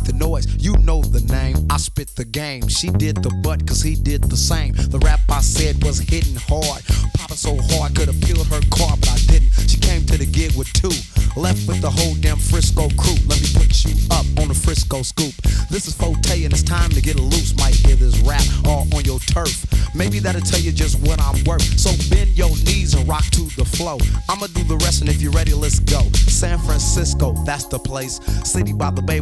the noise, you know the name. I spit the game, she did the butt cause he did the same. The rap I said was hitting hard, popping so hard could've peeled her car, but I didn't. She came to the gig with two, left with the whole damn Frisco crew. Let me put you up on the Frisco scoop. This is Forte and it's time to get loose. Might hear this rap all on your turf. Maybe that'll tell you just what I'm worth. So bend your knees and rock to the flow. I'ma do the rest, and if you're ready, let's go. San Francisco, that's the place. City by the bay